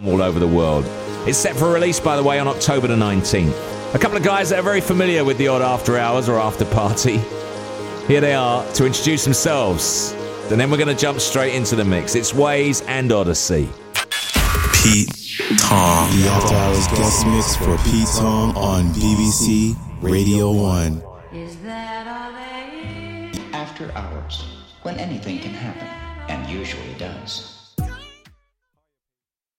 all over the world. It's set for release, by the way, on October the 19th. A couple of guys that are very familiar with the odd after hours or after party. Here they are to introduce themselves. And then we're going to jump straight into the mix. It's Waze and Odyssey. Pete Tong. The After Hours guest mix for Pete Tong on BBC Radio 1. Is that all there is? After hours, when anything can happen, and usually does.